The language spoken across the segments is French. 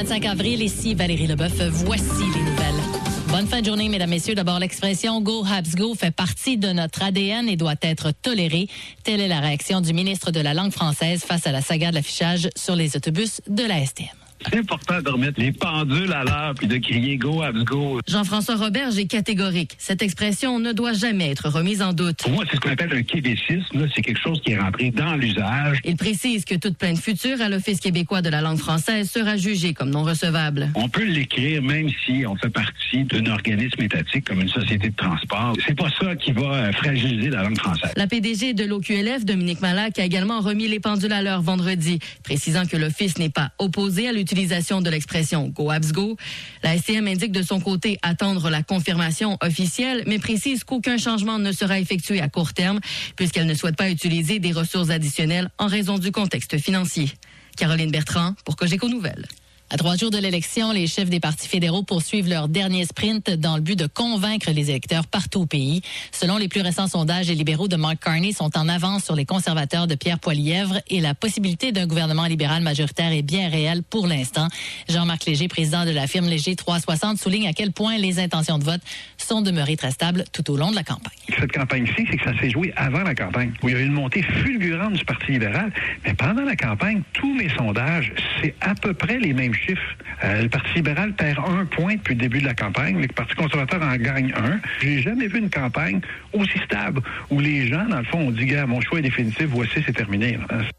25 avril, ici Valérie Leboeuf. Voici les nouvelles. Bonne fin de journée, mesdames, messieurs. D'abord, l'expression « Go Habs Go » fait partie de notre ADN et doit être tolérée. Telle est la réaction du ministre de la langue française face à la saga de l'affichage sur les autobus de la STM. C'est important de remettre les pendules à l'heure puis de crier « Go Habs Go ». Jean-François Roberge est catégorique. Cette expression ne doit jamais être remise en doute. Pour moi, c'est ce qu'on appelle un québécisme. C'est quelque chose qui est rentré dans l'usage. Il précise que toute plainte future à l'Office québécois de la langue française sera jugée comme non recevable. On peut l'écrire même si on fait partie d'un organisme étatique comme une société de transport. C'est pas ça qui va fragiliser la langue française. La PDG de l'OQLF, Dominique Malac, a également remis les pendules à l'heure vendredi, précisant que l'Office n'est pas opposé à l'utilisation de l'expression « Go Habs Go ». La STM indique de son côté attendre la confirmation officielle, mais précise qu'aucun changement ne sera effectué à court terme, puisqu'elle ne souhaite pas utiliser des ressources additionnelles en raison du contexte financier. Caroline Bertrand, pour Cogeco Nouvelles. À 3 jours de l'élection, les chefs des partis fédéraux poursuivent leur dernier sprint dans le but de convaincre les électeurs partout au pays. Selon les plus récents sondages, les libéraux de Mark Carney sont en avance sur les conservateurs de Pierre Poilievre et la possibilité d'un gouvernement libéral majoritaire est bien réelle pour l'instant. Jean-Marc Léger, président de la firme Léger 360, souligne à quel point les intentions de vote sont demeurées très stables tout au long de la campagne. Cette campagne-ci, c'est que ça s'est joué avant la campagne, où il y a eu une montée fulgurante du Parti libéral. Mais pendant la campagne, tous mes sondages, c'est à peu près les mêmes chiffres. Le Parti libéral perd 1 point depuis le début de la campagne. Le Parti conservateur en gagne 1. J'ai jamais vu une campagne aussi stable où les gens, dans le fond, ont dit « Gars, mon choix est définitif, voici, c'est terminé. »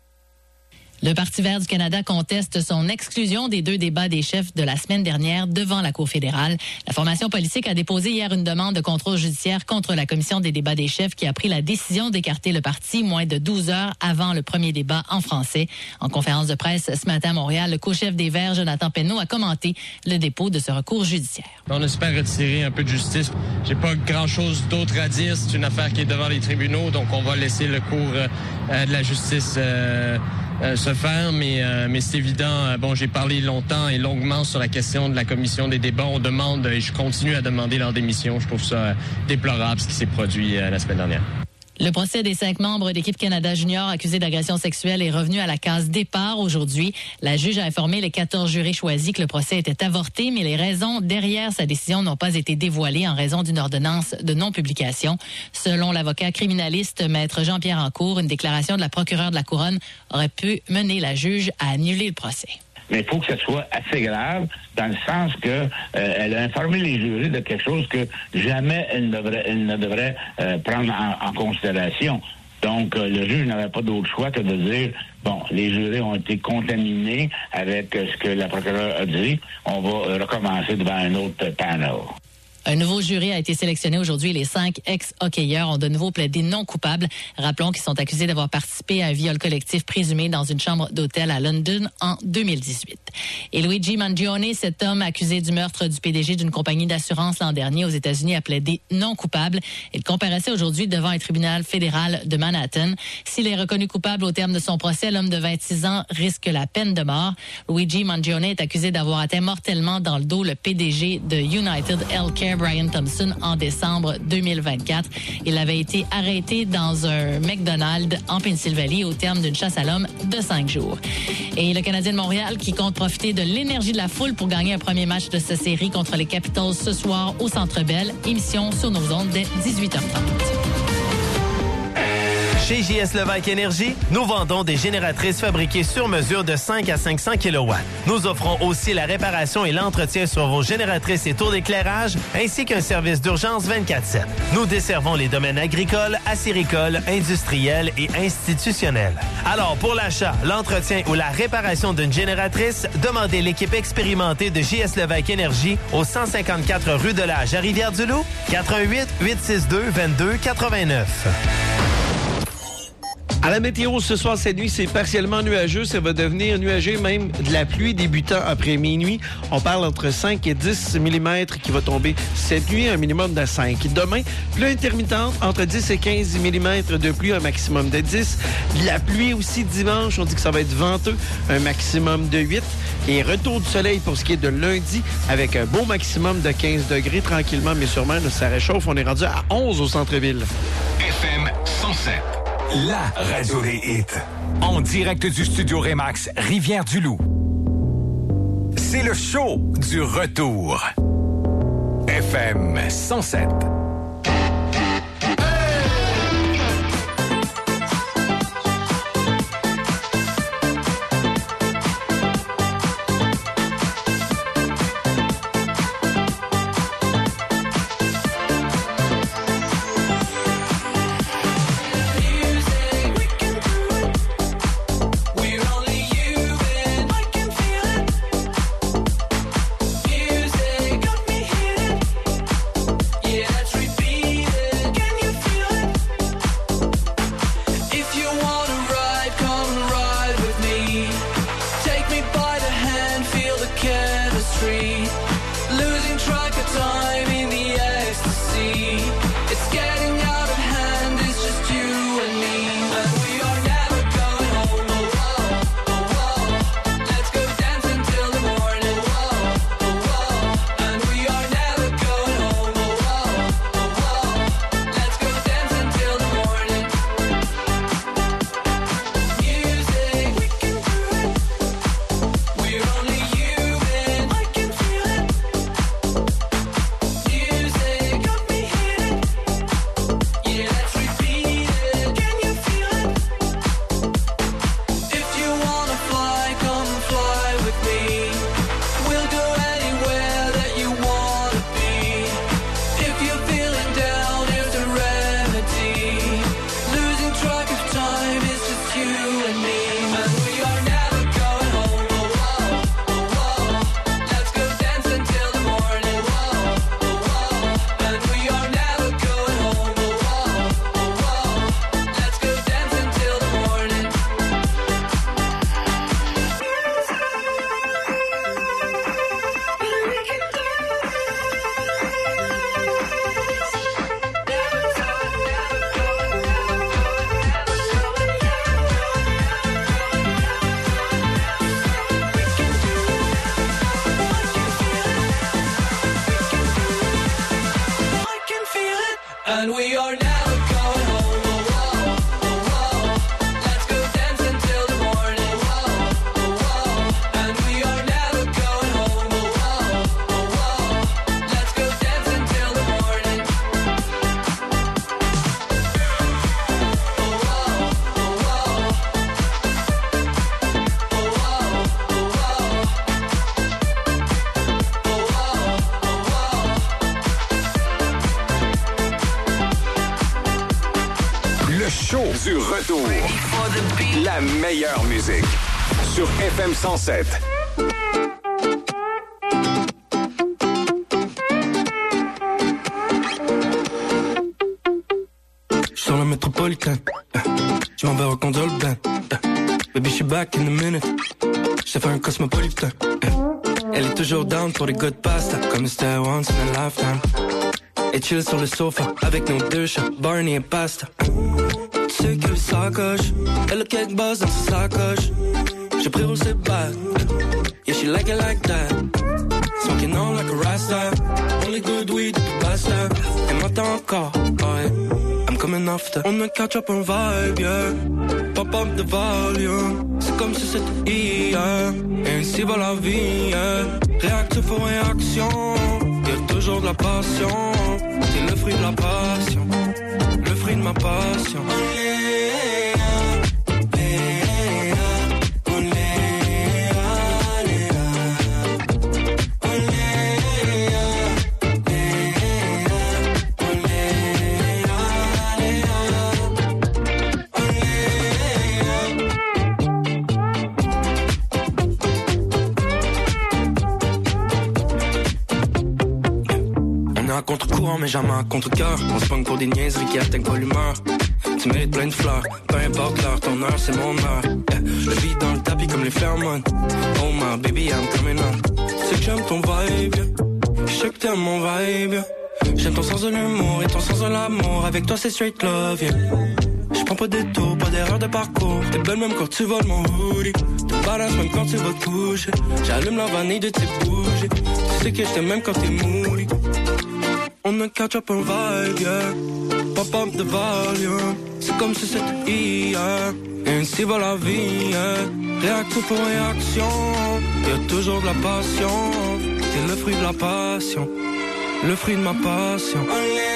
Le Parti vert du Canada conteste son exclusion des 2 débats des chefs de la semaine dernière devant la Cour fédérale. La formation politique a déposé hier une demande de contrôle judiciaire contre la commission des débats des chefs qui a pris la décision d'écarter le parti moins de 12 heures avant le premier débat en français. En conférence de presse ce matin à Montréal, le co-chef des Verts, Jonathan Penneau, a commenté le dépôt de ce recours judiciaire. On espère retirer un peu de justice. J'ai pas grand-chose d'autre à dire. C'est une affaire qui est devant les tribunaux, donc on va laisser le cours de la justice se faire, mais c'est évident. Bon, j'ai parlé longtemps et longuement sur la question de la commission des débats. On demande, et je continue à demander leur démission. Je trouve ça déplorable ce qui s'est produit la semaine dernière. Le procès des 5 membres d'équipe Canada Junior accusés d'agression sexuelle est revenu à la case départ aujourd'hui. La juge a informé les 14 jurés choisis que le procès était avorté, mais les raisons derrière sa décision n'ont pas été dévoilées en raison d'une ordonnance de non-publication. Selon l'avocat criminaliste Maître Jean-Pierre Ancourt, une déclaration de la procureure de la Couronne aurait pu mener la juge à annuler le procès. Mais il faut que ce soit assez grave, dans le sens que elle a informé les jurés de quelque chose que jamais elle ne devrait prendre en considération. Donc, le juge n'avait pas d'autre choix que de dire, bon, les jurés ont été contaminés avec ce que la procureure a dit. On va recommencer devant un autre panel. Un nouveau jury a été sélectionné aujourd'hui. Les 5 ex-hockeyeurs ont de nouveau plaidé non coupables. Rappelons qu'ils sont accusés d'avoir participé à un viol collectif présumé dans une chambre d'hôtel à London en 2018. Et Luigi Mangione, cet homme accusé du meurtre du PDG d'une compagnie d'assurance l'an dernier aux États-Unis, a plaidé non coupable. Il comparaissait aujourd'hui devant un tribunal fédéral de Manhattan. S'il est reconnu coupable au terme de son procès, l'homme de 26 ans risque la peine de mort. Luigi Mangione est accusé d'avoir atteint mortellement dans le dos le PDG de United Healthcare, Brian Thompson, en décembre 2024. Il avait été arrêté dans un McDonald's en Pennsylvanie au terme d'une chasse à l'homme de 5 jours. Et le Canadien de Montréal qui compte profiter de l'énergie de la foule pour gagner un premier match de sa série contre les Capitals ce soir au Centre Bell. Émission sur nos ondes dès 18h30. Chez JS Levaque Énergie, nous vendons des génératrices fabriquées sur mesure de 5 à 500 kW. Nous offrons aussi la réparation et l'entretien sur vos génératrices et tours d'éclairage, ainsi qu'un service d'urgence 24/7. Nous desservons les domaines agricoles, acéricoles, industriels et institutionnels. Alors, pour l'achat, l'entretien ou la réparation d'une génératrice, demandez l'équipe expérimentée de JS Levaque Énergie au 154 rue de l'Age à Rivière-du-Loup, 88 862 22 89. À la météo, ce soir, cette nuit, c'est partiellement nuageux. Ça va devenir nuageux, même de la pluie débutant après minuit. On parle entre 5 et 10 mm qui va tomber cette nuit, un minimum de 5. Demain, pluie intermittente, entre 10 et 15 mm de pluie, un maximum de 10. La pluie aussi dimanche, on dit que ça va être venteux, un maximum de 8. Et retour du soleil pour ce qui est de lundi, avec un beau maximum de 15 degrés. Tranquillement, mais sûrement, là, ça réchauffe. On est rendu à 11 au centre-ville. FM 107. La radio des hits. En direct du studio Remax, Rivière-du-Loup. C'est le show du retour. FM 107. Du retour. La meilleure musique. Sur FM 107. Sur la métropolitaine, je m'en vais reconduire le bain. Baby, je suis back in a minute. J'ai fait un cosmopolitain. Elle est toujours down pour les good pasta, comme c'était once in a lifetime. Et chill sur le sofa avec nos deux chats, Barney et Pasta. Tu sais qu'elle s'accroche, elle a quelques buzz dans sa sacoche. J'ai pris au c'est bad, yeah she like it like that. Smoking on like a rasta, only good weed depuis basta. Elle m'attend encore, ouais, I'm coming after. On a catch up un vibe, yeah, pop up the volume. C'est comme si c'était hier, et ainsi va la vie, yeah. Réactif aux réactions, y'a toujours de la passion. C'est le fruit de la passion, le fruit de ma passion. À contre-courant mais jamais à contre-cœur. On se pogne pour des niaiseries qui atteignent pas l'humeur. Tu mérites plein de fleurs, peu importe l'heure, ton heure c'est mon heure. Je le vis dans le tapis comme les phéromones. Oh my baby I'm coming on. Tu sais que j'aime ton vibe, je sais que t'aimes mon vibe. J'aime ton sens de l'humour et ton sens de l'amour. Avec toi c'est straight love, yeah. Je prends pas de détour, pas d'erreur de parcours. T'es belle même quand tu voles mon hoodie. T'es badass même quand tu vas toucher. J'allume la vanille de tes bougies. Tu sais que je t'aime même quand t'es moody. On a catch up un vibe, yeah. Pop up the volume. c'est comme si c'était hier. Ainsi va la vie, réaction pour réaction. Y'a toujours de la passion, t'es le fruit de la passion, le fruit de ma passion.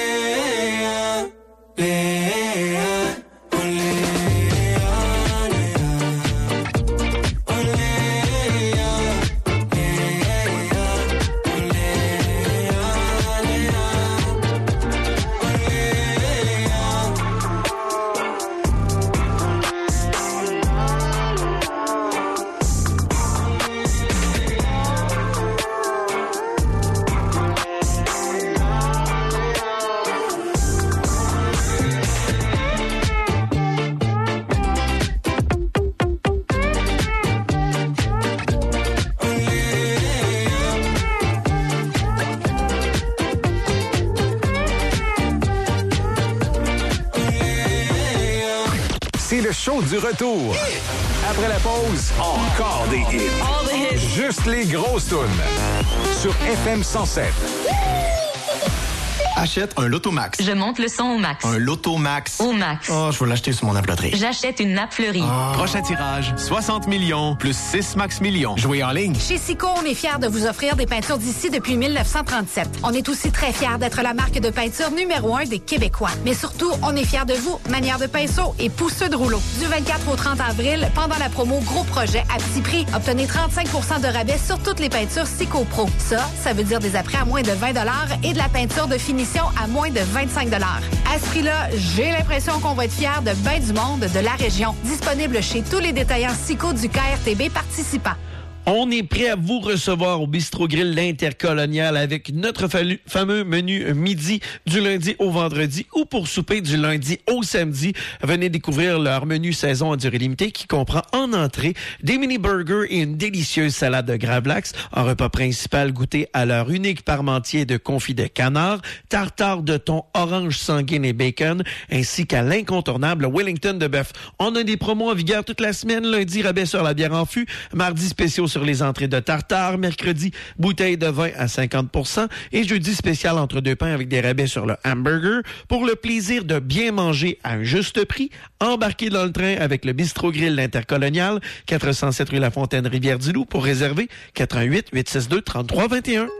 C'est le show du retour. Après la pause, encore des hits. Juste les grosses tunes. Sur FM 107. Achète un Lotomax. Je monte le son au max. Un Lotomax. Au max. Oh, je vais l'acheter sur mon nappe loterie. J'achète une nappe fleurie. Prochain tirage, 60 millions plus 6 max millions. Jouez en ligne. Chez Sico, on est fiers de vous offrir des peintures d'ici depuis 1937. On est aussi très fiers d'être la marque de peinture numéro 1 des Québécois. Mais surtout, on est fiers de vous, manière de pinceau et pousseux de rouleau. Du 24 au 30 avril, pendant la promo Gros Projet à petit prix, obtenez 35 % de rabais sur toutes les peintures Sico Pro. Ça veut dire des apprêts à moins de 20 $ et de la peinture de finition à moins de 25 $. À ce prix-là, j'ai l'impression qu'on va être fiers de ben du monde de la région. Disponible chez tous les détaillants Sico du KRTB participants. On est prêt à vous recevoir au Bistro Grill l'Intercolonial avec notre fameux menu midi du lundi au vendredi ou pour souper du lundi au samedi. Venez découvrir leur menu saison à durée limitée qui comprend en entrée des mini-burgers et une délicieuse salade de gravlax. En repas principal, goûtez à leur unique parmentier de confit de canard, tartare de thon orange sanguine et bacon, ainsi qu'à l'incontournable Wellington de bœuf. On a des promos en vigueur toute la semaine. Lundi, rabais sur la bière en fût. Mardi, spéciaux sur les entrées de tartare. Mercredi, bouteille de vin à 50 % et jeudi spécial entre deux pains avec des rabais sur le hamburger. Pour le plaisir de bien manger à un juste prix, embarquez dans le train avec le Bistro Grill l'Intercolonial, 407 rue La Fontaine, Rivière-du-Loup. Pour réserver, 88-862-3321.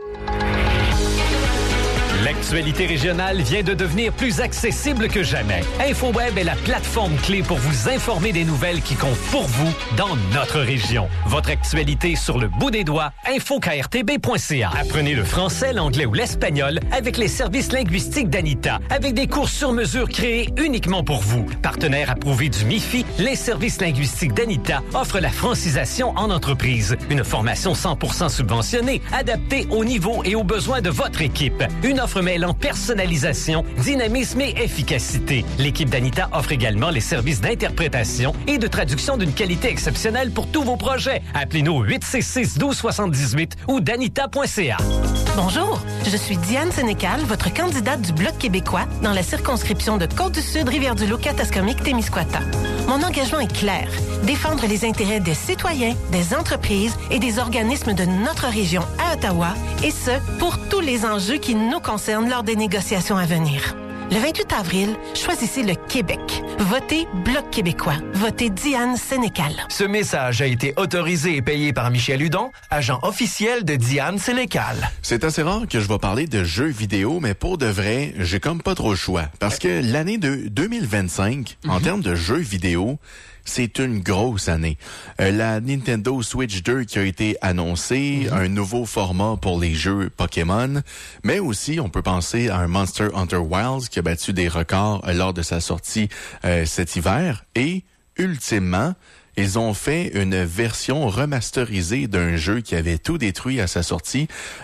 L'actualité régionale vient de devenir plus accessible que jamais. InfoWeb est la plateforme clé pour vous informer des nouvelles qui comptent pour vous dans notre région. Votre actualité sur le bout des doigts, infokrtb.ca. Apprenez le français, l'anglais ou l'espagnol avec les services linguistiques d'Anita, avec des cours sur mesure créés uniquement pour vous. Partenaire approuvé du MIFI, les services linguistiques d'Anita offrent la francisation en entreprise. Une formation 100% subventionnée, adaptée au niveau et aux besoins de votre équipe. Une offre mêlant personnalisation, dynamisme et efficacité. L'équipe d'Anita offre également les services d'interprétation et de traduction d'une qualité exceptionnelle pour tous vos projets. Appelez-nous au 866-1278 ou danita.ca. Bonjour, je suis Diane Sénécal, votre candidate du Bloc québécois dans la circonscription de Côte-du-Sud, Rivière-du-Loup, Katascomique, Témiscouata. Mon engagement est clair, défendre les intérêts des citoyens, des entreprises et des organismes de notre région à Ottawa, et ce, pour tous les enjeux qui nous concernent lors des négociations à venir. Le 28 avril, choisissez le Québec. Votez Bloc québécois. Votez Diane Sénécal. Ce message a été autorisé et payé par Michel Hudon, agent officiel de Diane Sénécal. C'est assez rare que je vais parler de jeux vidéo, mais pour de vrai, j'ai comme pas trop le choix. Parce que l'année de 2025, en termes de jeux vidéo, c'est une grosse année. La Nintendo Switch 2 qui a été annoncée, un nouveau format pour les jeux Pokémon, mais aussi on peut penser à un Monster Hunter Wilds qui a battu des records lors de sa sortie cet hiver. Et ultimement, ils ont fait une version remasterisée d'un jeu qui avait tout détruit à sa sortie,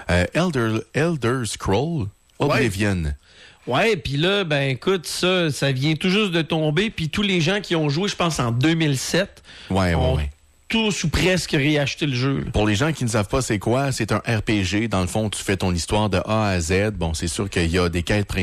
Elder Scrolls Oblivion. Ouais, puis là, ben écoute, ça vient tout juste de tomber, puis tous les gens qui ont joué, je pense, en 2007, ont tous ou presque réacheté le jeu. Là. Pour les gens qui ne savent pas c'est quoi, c'est un RPG. Dans le fond, tu fais ton histoire de A à Z. Bon, c'est sûr qu'il y a des quêtes principales